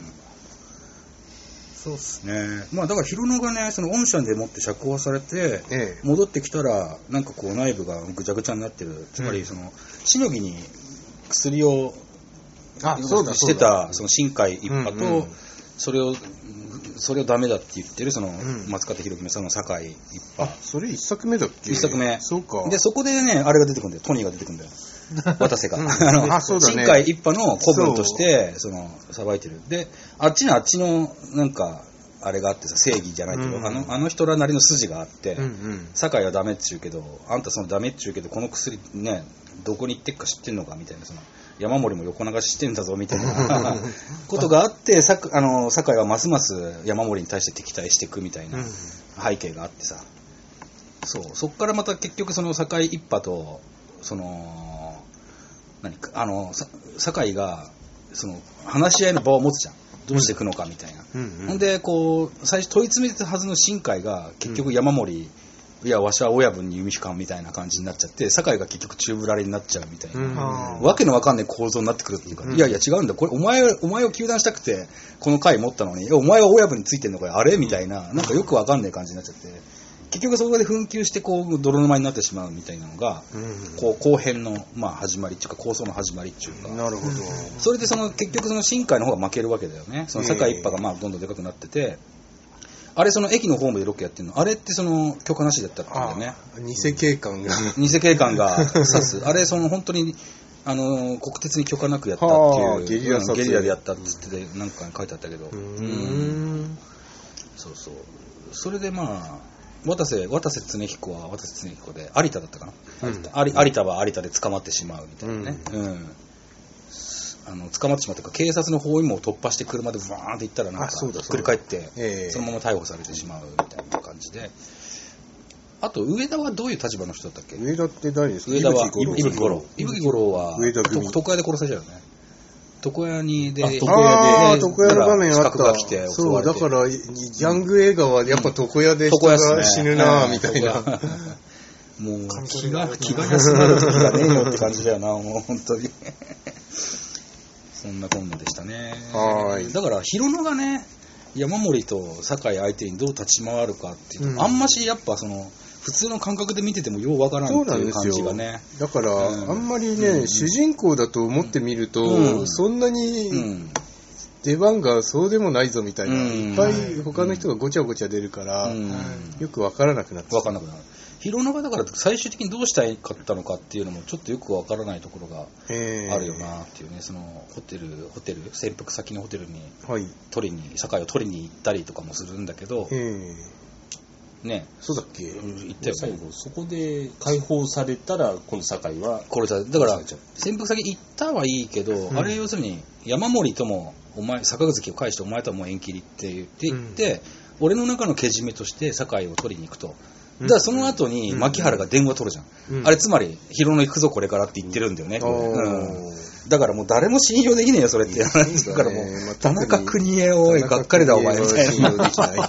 そうですね。まあだからヒロノがね、その御社でもって釈放されて、戻ってきたらなんかこう内部がぐちゃぐちゃになってる。つまりそのしのぎに薬をしてたその新海一派と、それをダメだって言ってるその松方弘樹のその酒井一派。 それ一作目だっけ？ 一作目。 そうか。 でそこでねあれが出てくるんだよ。トニーが出てくるんだよ。渡瀬が新海一派の古文としてそのさばいてる。であっちのなんかあれがあってさ、正義じゃないけど、あの人らなりの筋があって、酒井はダメっちゅうけど、あんたそのダメっちゅうけどこの薬ねどこに行ってっか知ってんのかみたいな、その山森も横流ししてんだぞみたいなことがあって酒井はますます山森に対して敵対していくみたいな背景があってさ、そっからまた結局その酒井一派とその酒井がその話し合いの場を持つじゃん。どうしていくのかみたいな。ほんでこう最初問い詰めてたはずの新海が結局山森、いやわしは親分に弓引かんみたいな感じになっちゃって、酒井が結局宙ぶらりになっちゃうみたいな、わけのわかんない構造になってくるっていうか、いやいや違うんだ、これお前を糾弾したくてこの回持ったのに、お前は親分についてんのかよあれみたいな、なんかよくわかんない感じになっちゃって、結局そこで紛糾してこう泥沼になってしまうみたいなのが、こう後編のまあ始まりっていうか構想の始まりっていうか。 なるほど。 それでその結局その新海の方が負けるわけだよね。その酒井一派がまあどんどんでかくなってて、あれその駅のホームでロケやってるの、あれってその許可なしだったってんだよね。 偽警官が指す。あれその本当に国鉄に許可なくやったっていう、ゲリラでやったって言ってなんか書いてあったけど、そうそう。それでまあ渡瀬恒彦は渡瀬恒彦で有田だったかな、有田は有田で捕まってしまうみたいなね、捕まってしまったから警察の包囲網を突破して車でバーンって行ったらなんかひっくり返ってそのまま逮捕されてしまうみたいな感じで、あと上田はどういう立場の人だったっけ？ 上田って誰ですか？ 上田は伊吹五郎は床屋で殺されちゃうよね。床屋にで床屋の場面あった。 が来てそうだからギャング映画はやっぱ床屋で人が死ぬなみたいな。もう気が休まる時がねえよって感じだよな、もう本当に。そんなこんなでしたね。だからヒロノがね山森と酒井相手にどう立ち回るかっていうと、あんましやっぱその普通の感覚で見ててもようわからんっていう感じがね。 だから、あんまりね、主人公だと思ってみると、そんなに出番がそうでもないぞみたいな、いっぱい他の人がごちゃごちゃ出るから、よくわからなくなってわからなくなる。ヒロノがだから最終的にどうしたいかったのかっていうのもちょっとよくわからないところがあるよなっていうね。そのホテル潜伏先のホテルに酒井を取りに行ったりとかもするんだけど、ね、 そうだっけ？ 言ったよ最後そこで解放されたら今度酒井は殺された。だから潜伏先行ったはいいけど、あれ要するに山森ともお前坂口を返してお前とはもう縁切りって言って、俺の中のけじめとして酒井を取りに行くと。だからその後に牧原が電話取るじゃん、あれつまりヒロノ行くぞこれからって言ってるんだよね、 だからもう誰も信用できねえよ、それって話だからもう、田中邦衛おい、がっかりだお前みたいな。信用できない。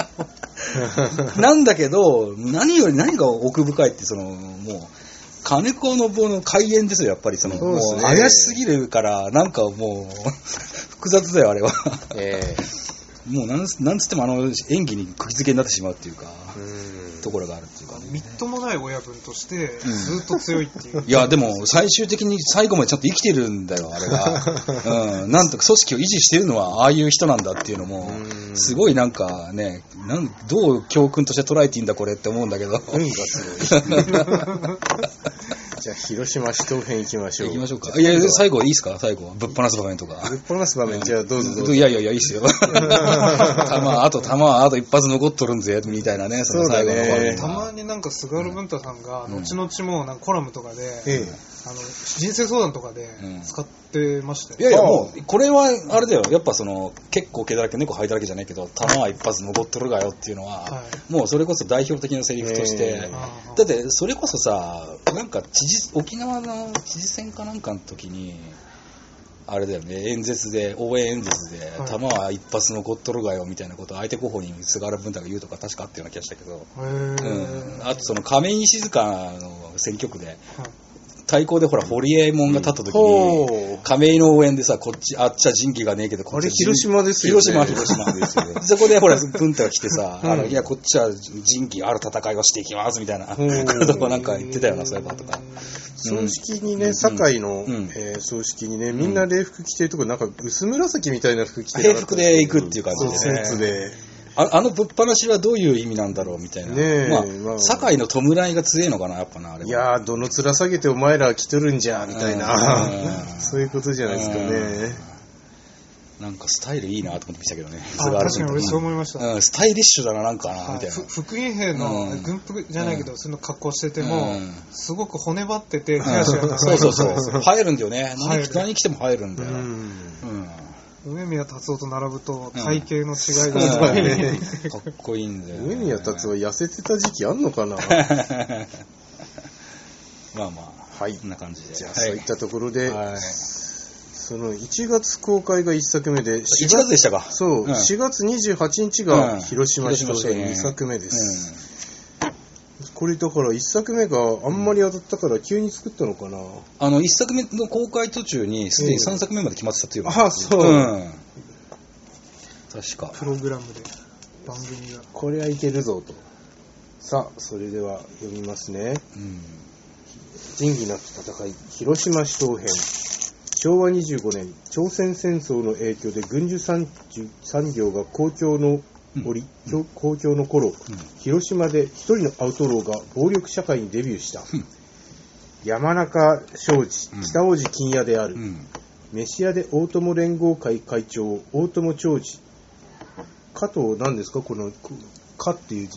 なんだけど、何が奥深いって、もう、金子の棒の開演ですよ、やっぱりもう怪しすぎるから、なんかもう、複雑だよ、あれは。もうなんつっても演技に釘付けになってしまうっていうか、ところがあるっていうか、ね。 みっともない親分として、ずっと強いっていう。 いや、でも、最終的に最後までちゃんと生きてるんだよ、あれが。なんとか組織を維持してるのは、ああいう人なんだっていうのも、すごいなんかね、どう教訓として捉えていいんだ、これって思うんだけど。 運がすごい。じゃあ、広島市東編行きましょう。 行きましょうか。いや、最後いいですか？最後は。ぶっ放す場面とか。 ぶっ放す場面、じゃあどうぞ。 いや、いいっすよ。あと一発残っとるんぜ、みたいなね、その最後の場面。 たまになんか菅原文太さんが、後々もなんかコラムとかで、人生相談とかで使ってましたよ。 いやいや、もう、これは、あれだよ。やっぱ結構毛だらけ、猫吐いただけじゃないけど、弾は一発残っとるがよっていうのは、もうそれこそ代表的なセリフとして、だって、それこそさ、なんか沖縄の知事選かなんかの時に、あれだよね、応援演説で、弾は一発残っとるがよみたいなことを相手候補に菅原文太が言うとか確かあったような気がしたけど、あと亀井静香の選挙区で、対抗でほら、堀江門が立った時に、亀井の応援でさ、あっちは人気がねえけど、こっちは広島ですよね。 広島ですよ。そこでほら、文太が来てさ、いや、こっちは人気ある戦いをしていきますみたいなことをなんか言ってたよな、そういえばとか。 葬式にね、堺の葬式にね、みんな礼服着てるとこ、なんか薄紫みたいな服着てる。 平服で行くっていう感じでね。 スーツで。 ぶっ放しはどういう意味なんだろうみたいな。まあ、堺の弔いが強いのかな、やっぱな、あれは。 いやー、どの面下げてお前ら来とるんじゃ、みたいな。そういうことじゃないですかね。 なんかスタイルいいなと思ってましたけどね。 確かに俺そう思いました。 スタイリッシュだな、なんかな、みたいな。 復員兵の軍服じゃないけど、その格好してても、すごく骨張ってて、手足が長い。 そう。生えるんだよね。何着ても生えるんだよ。 上宮達夫と並ぶと体型の違いがね、かっこいいんだよ、ね。 上宮達夫は痩せてた時期あんのかな。 まあ、はい、こんな感じで。 じゃあ、そういったところで、その1月公開が1作目で、 1月でしたか。 そう、4月28日が広島市として2作目です。これだから1作目があんまり当たったから急に作ったのかな。 1作目の公開途中にすでに3作目まで決まってたというか。そう。 確か。 プログラムで番組が。 これはいけるぞと。さあ、それでは読みますね。仁義なき戦い、広島市東編。昭和25年、朝鮮戦争の影響で軍需産業が好調の頃、広島で一人のアウトローが暴力社会にデビューした。山中正治、北大路金屋である。飯屋で大友連合会会長、大友長治。加藤何ですかこの、かっていう字。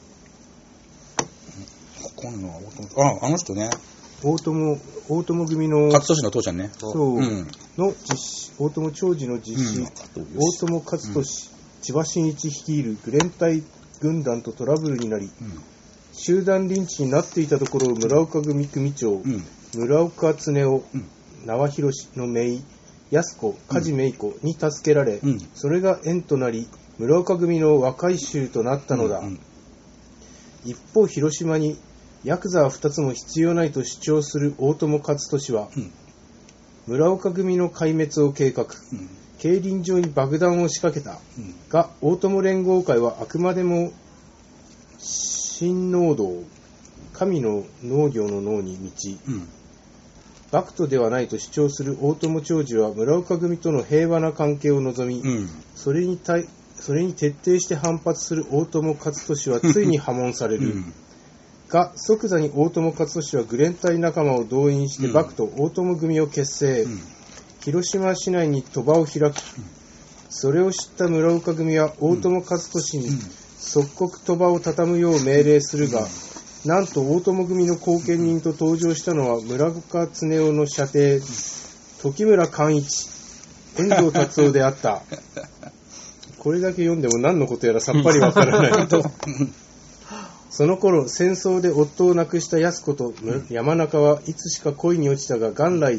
あの人ね。 大友組の勝利の父ちゃんね。 そう、の実施、大友長治の実施、大友勝利、千葉真一率いるグレン隊軍団とトラブルになり、集団リンチになっていたところを村岡組組長、村岡恒夫、縄広の姪、安子、梶芽衣子に助けられ、それが縁となり、村岡組の和解衆となったのだ。一方、広島にヤクザは2つも必要ないと主張する大友勝利は、村岡組の壊滅を計画、競輪場に爆弾を仕掛けた、が大友連合会はあくまでも神農道、神の農業の農に道、幕徒ではないと主張する大友長治は村岡組との平和な関係を望み、それに徹底して反発する大友勝利はついに破門される。が即座に大友勝利はグレン隊仲間を動員して幕徒大友組を結成、広島市内に賭場を開く。それを知った村岡組は大友勝利に即刻賭場を畳むよう命令するが、なんと大友組の後見人と登場したのは村岡恒夫の舎弟時村寛一、遠藤達夫であった。これだけ読んでも何のことやらさっぱりわからないと。その頃戦争で夫を亡くした安子と山中はいつしか恋に落ちたが、元来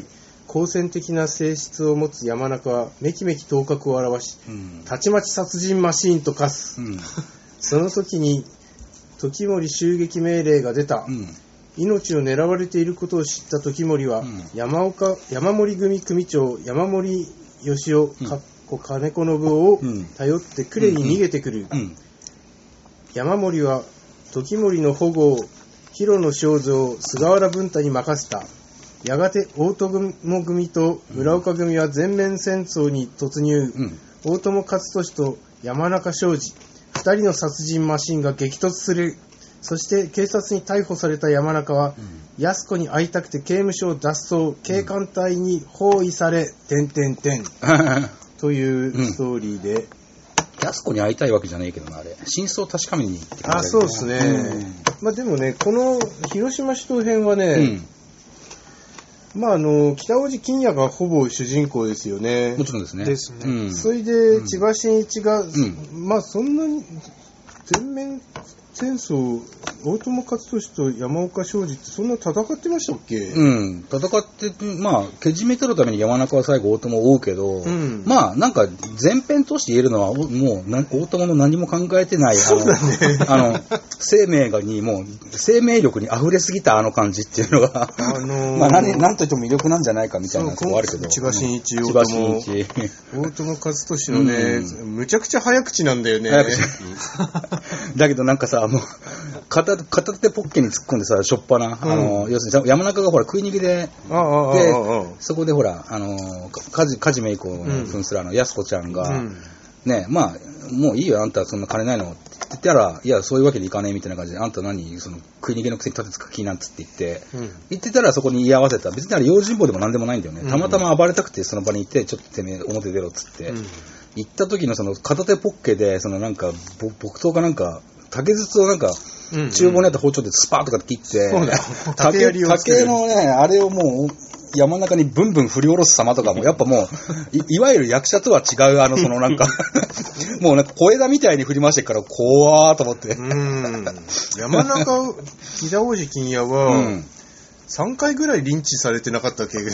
好戦的な性質を持つ山中はめきめき頭角を現し、たちまち殺人マシーンと化す、その時に時森襲撃命令が出た、命を狙われていることを知った時森は、山森組組長山森義雄金子信夫を頼って呉に逃げてくる、山森は時森の保護を広野正蔵菅原文太に任せた。やがて大友組と村岡組は全面戦争に突入、大友勝利と山中昌司2人の殺人マシンが激突する。そして警察に逮捕された山中は、安子に会いたくて刑務所を脱走、警官隊に包囲され、というストーリーで。 安子に会いたいわけじゃないけどな、あれ。真相を確かめに行ってくれる、ね。 そうですね。まあでもね、この広島市東編はね、まあ北大路欣也がほぼ主人公ですよね。 もちろんですね。 ですね。 それで千葉真一が、まあそんなに全面戦争、大友勝利と山岡昌司ってそんな戦ってましたっけ？ 戦って、まあ、けじめ取るために山中は最後大友を追うけど、まあ、なんか前編として言えるのは、もう大友の何も考えてない、生命にもう、生命力に溢れすぎたあの感じっていうのが、まあ、なんといっても魅力なんじゃないかみたいなとこあるけど。 千葉真一、大友勝利のね、むちゃくちゃ早口なんだよね。 だけどなんかさ、もう片手ポッケに突っ込んでさ、しょっぱな、要するに山中がほら食い逃げで、そこでほら、梶芽衣子の扮する安子ちゃんが、ね、まあ、もういいよ、あんたそんな金ないのって言ったら、いや、そういうわけでいかねえみたいな感じで、あんた何、その食い逃げのくせに立てつく気なんつって言ってたらそこに居合わせた。別にあれ用心棒でもなんでもないんだよね。たまたま暴れたくてその場にいて、ちょっとてめえ表出ろっつって、行った時のその片手ポッケで、そのなんか、木刀かなんか、竹筒をなんか、厨房にあった包丁でスパーとか切って、竹のね、あれをもう、山中にブンブン振り下ろす様とかも、やっぱもう、いわゆる役者とは違う、そのなんか、もうなんか小枝みたいに振り回してるから、怖ーと思って。 山中、北大路欣也は、3回ぐらいリンチされてなかったっけ？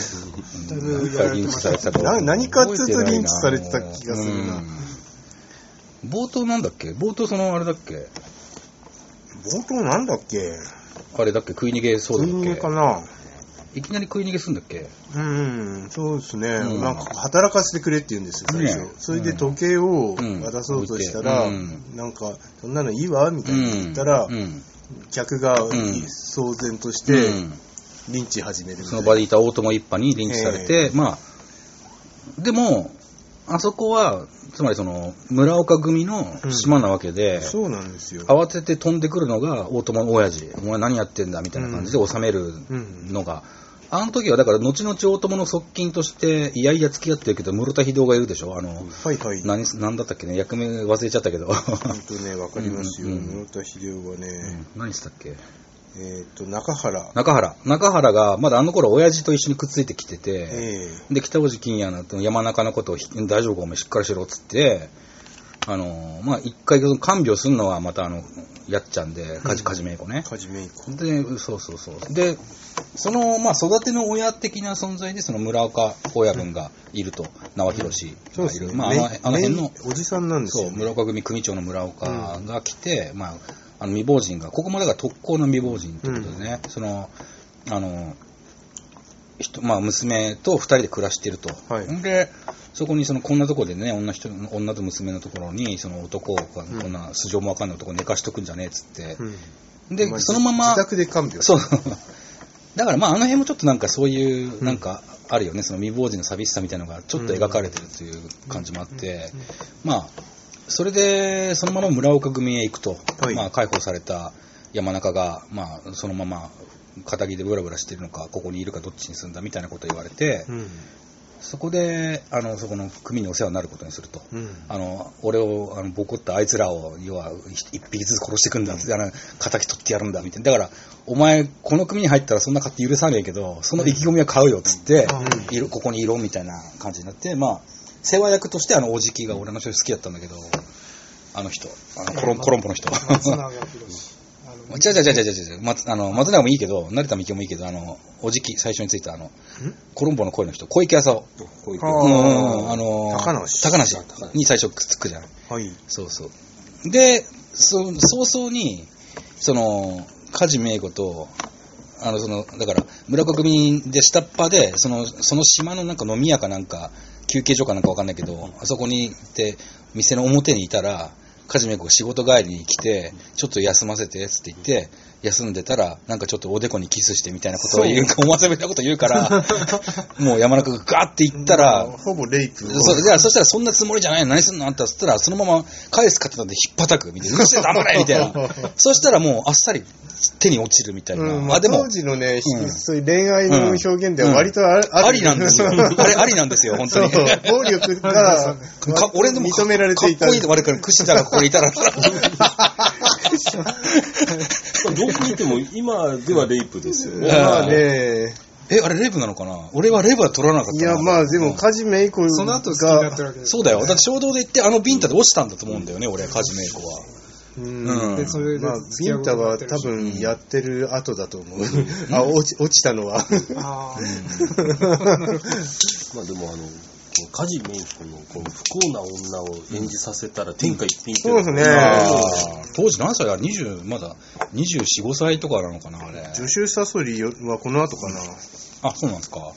何かって言うとリンチされてた気がするな。 冒頭なんだっけ？冒頭あれだっけ？ 冒頭なんだっけ？ あれだっけ？食い逃げそうだっけ？ 食い逃げかな？ いきなり食い逃げするんだっけ？ そうですね。なんか働かせてくれって言うんですよ、最初。それで時計を渡そうとしたら、なんか、そんなのいいわみたいな言ったら、客が騒然として、リンチ始めるみたいな。 その場でいた大友一派にリンチされて、まあ、でも、あそこは、つまりその、村岡組の島なわけで、 そうなんですよ。 慌てて飛んでくるのが大友の親父。お前何やってんだみたいな感じで収めるのが、あの時はだから後々大友の側近としていやいや付き合ってるけど室田秀夫がいるでしょ。なんだったっけね、役名忘れちゃったけど。 本当ね、わかりますよ。室田秀夫はね、 何したっけ？ 中原がまだあの頃親父と一緒にくっついてきてて、で北大路欣也の山中のことを大丈夫かお前しっかりしろっつって、まあ一回看病するのはまたやっちゃんで梶芽衣子ね。 梶芽衣子で、そうで、そのまあ育ての親的な存在でその村岡親分がいると、縄広がいる、まああの辺のおじさんなんですよ、 そう村岡組長の村岡が来て、まあ未亡人が、ここもだから特攻の未亡人ってことでね、その、まあ娘と二人で暮らしていると。で、そこにこんなとこでね、女と娘のところに、その男を、こんな素性もわかんない男寝かしとくんじゃねえっつって。で、そのまま。 自宅で看病。 そう。だからまああの辺もちょっとなんかそういう、なんかあるよね、その未亡人の寂しさみたいなのがちょっと描かれてるという感じもあって、まあ、それで、そのまま村岡組へ行くと、まあ、解放された山中が、まあ、そのまま、片木でブラブラしてるのか、ここにいるかどっちに住んだみたいなことを言われて、そこで、そこの組にお世話になることにすると。俺を、ボコったあいつらを、要は、一匹ずつ殺してくんだ、敵取ってやるんだ、みたいな。だから、お前、この組に入ったらそんな勝手許さねえけど、その意気込みは買うよ、つって、ここにいろ、みたいな感じになって、まあ、世話役としておじきが俺の人好きだったんだけど、あの人、コロンポの人。 松永博違う。松永もいいけど、成田美京もいいけど、おじき、最初についたコロンボの声の人、小池浅尾。高梨に最初くっつくじゃん。 はい。 そうそう。で、早々に、梶芽子と、だから、村国で下っ端で、その島のなんか飲み屋かなんか、休憩所かなんかわかんないけど、あそこに行って、店の表にいたら、梶芽子が仕事帰りに来て、ちょっと休ませて、つって言って、休んでたら、なんかちょっとおでこにキスしてみたいなことを言うか、思わせみたいなことを言うから、もう山中がガーって言ったら、 ほぼレイプ。 そしたらそんなつもりじゃないの、何すんのあんた、つったら、そのまま返す方なんで引っ叩く、みたいな。うるせえ、黙れみたいな。そしたらもうあっさり手に落ちるみたいな。 でも当時のね、そういう恋愛の表現では割とありなんですよ。あれありなんですよ、本当に。 暴力が俺の認められていた。 かっこいいと悪くから、串田がここにいたら。 どこ見ても今ではレイプですよね。 まあね。 あれレイプなのかな？俺はレイプは取らなかったな。 いや、まあでも、梶芽子が。 その後好きになってるわけです。 そうだよ。だって衝動で行って、ビンタで落ちたんだと思うんだよね、俺、梶芽子は。 でそれでまあ、ビンタは多分やってる後だと思う。落ちたのは。 まあでも梶芽子のこの不幸な女を演じさせたら天下一品って。 そうですね。 当時何歳だ？まだ24、5歳とかなのかな、あれ。 助手サソリはこの後かな。 あ、そうなんですか。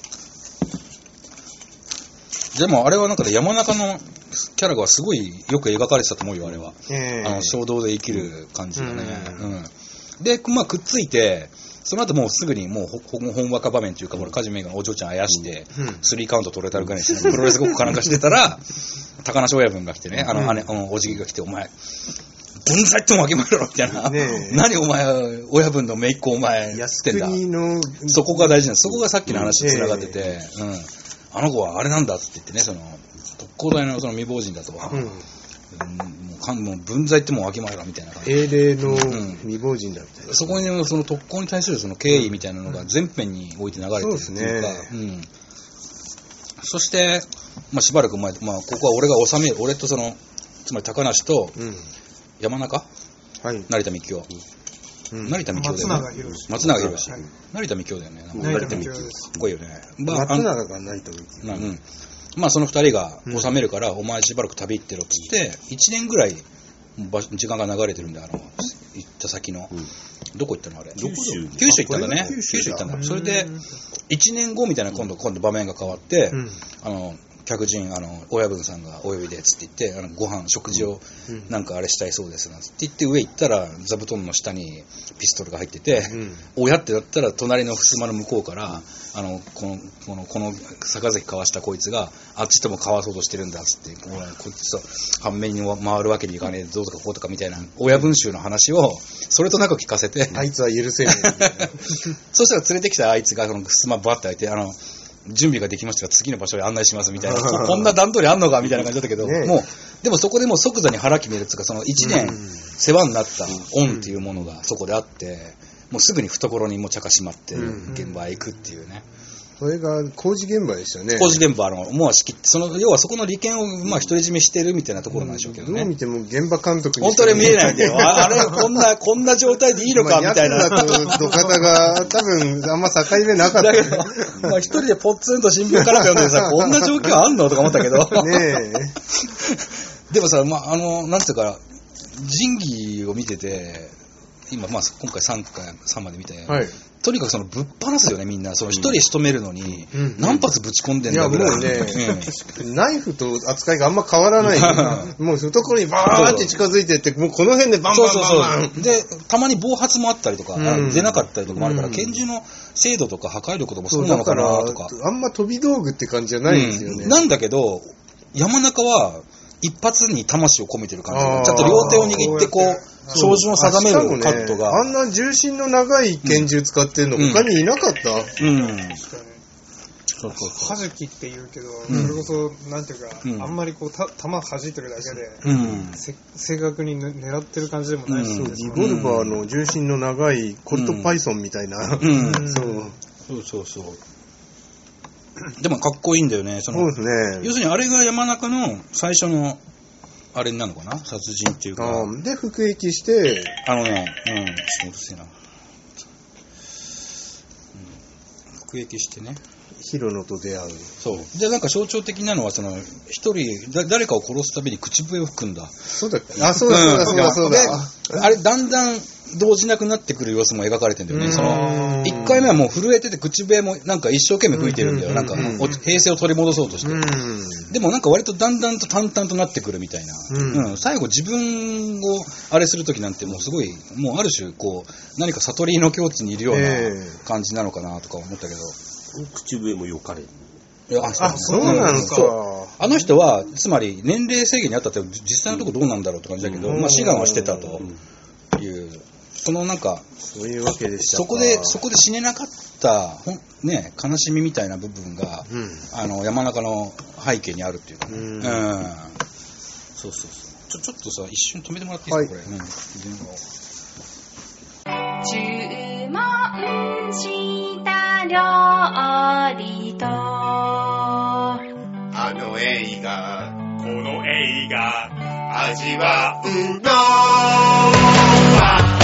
でもあれはなんか山中のキャラがすごいよく描かれてたと思うよ、あれは。衝動で生きる感じがね。で、まあくっついて、その後もうすぐにもう本若場面というか、梶芽子のお嬢ちゃんあやして、3カウント取れたるぐらいにして、プロレスごっこかなんかしてたら、高梨親分が来てね、おじぎが来て、お前、分際ってもわけまえろみたいな。何お前、親分の姪っ子お前、ってんだ。そこが大事なんです。そこがさっきの話と繋がってて、あの子はあれなんだって言ってね、特攻隊の未亡人だと。もう分際ってもうわきまえろみたいな感じ。 英霊の未亡人だみたいな。 そこに特攻に対する経緯みたいなのが全編において流れてるっていうか。そして、まあしばらく前、まあここは俺が治める、俺とつまり高梨と山中、成田幹雄。成田幹雄だよね。松永宏。成田幹雄だよね。 成田幹雄です。 かっこいいよね。 松永が成田幹雄。 まあその二人が収めるから、お前しばらく旅行ってろって言って、1年ぐらい時間が流れてるんだ、行った先の。どこ行ったのあれ？九州行ったんだね。九州行ったんだ。それで、1年後みたいな今度場面が変わって、客人、親分さんがお呼びで、つって言って、ご飯、食事を、なんかあれしたいそうです、なんつって言って上行ったら、座布団の下にピストルが入ってて、親ってなったら、隣の襖の向こうから、この杯交わしたこいつが、あっちとも交わそうとしてるんだ、つって、こいつと反面に回るわけにいかねえ、どうとかこうとかみたいな、親分衆の話を、それとなく聞かせて、 あいつは許せない。 そしたら連れてきたあいつが、襖バッて開いて、準備ができましたが次の場所へ案内しますみたいなこんな段取りあんのかみたいな感じだったけど、もうでもそこでもう即座に腹決めるっていうか、その1年世話になった恩っていうものがそこであって、もうすぐに懐にもちゃかしまって現場へ行くっていうね。 それが工事現場でしたよね。 工事現場もう仕切って、要はそこの利権をまあ独り占めしてるみたいなところなんでしょうけどね。 どう見ても現場監督に本当に見えないんだよ。あれこんな状態でいいのかみたいな。 ヤクザと土方が多分あんま境目なかった。だけど、 まあ一人でポッツンと新聞から読んでさ、こんな状況あんのとか思ったけど。ねえ。でもさ、まあなんていうか、仁義を見てて、今まあ今回3まで見て。とにかくぶっ放すよね、みんな。一人仕留めるのに、何発ぶち込んでんだぐらい。 いや、もうね、ナイフと扱いがあんま変わらない。もう、懐にバーって近づいてって、もうこの辺でバンバンバンバン。 で、たまに暴発もあったりとか、出なかったりとかもあるから、拳銃の精度とか破壊力とかもそうなのかなとか。 あんま飛び道具って感じじゃないんですよね。 なんだけど、山中は、一発に魂を込めてる感じ。ちょっと両手を握ってこう、照準を定めるカットが。 あんな重心の長い拳銃使ってるの他にいなかった。確かに。 はじきって言うけど、それこそ、なんていうか、あんまりこう、弾弾いてるだけで、正確に狙ってる感じでもないし、 リボルバーの重心の長いコルトパイソンみたいな。 そう。でもかっこいいんだよね。 そうですね。 要するにあれが山中の最初のあれになるのかな、殺人っていうか。 で、服役して、 ちょっとうるせえな。服役してね。 ヒロノと出会う。 そう。で、なんか象徴的なのは、一人、誰かを殺すたびに口笛を吹くんだ。 そうだっけ？そうだ。 あれ、だんだん動じなくなってくる様子も描かれてるんだよね。1回目はもう震えてて、口笛もなんか一生懸命吹いてるんだよ。なんか、平静を取り戻そうとして。でもなんか割とだんだんと淡々となってくるみたいな。最後自分をあれするときなんてもうすごい、もうある種、こう、何か悟りの境地にいるような感じなのかなとか思ったけど。 口笛も良かれる。 そうなのか。 あの人は、つまり年齢制限にあったって、実際のところどうなんだろうって感じだけど、志願はしてたという、なんか、 そういうわけでしたか。 そこで死ねなかったね、悲しみみたいな部分が、山中の背景にあるっていうかね。そう。ちょっとさ、一瞬止めてもらっていいですか、これ。 注文した料理とあの映画、この映画、味わうのは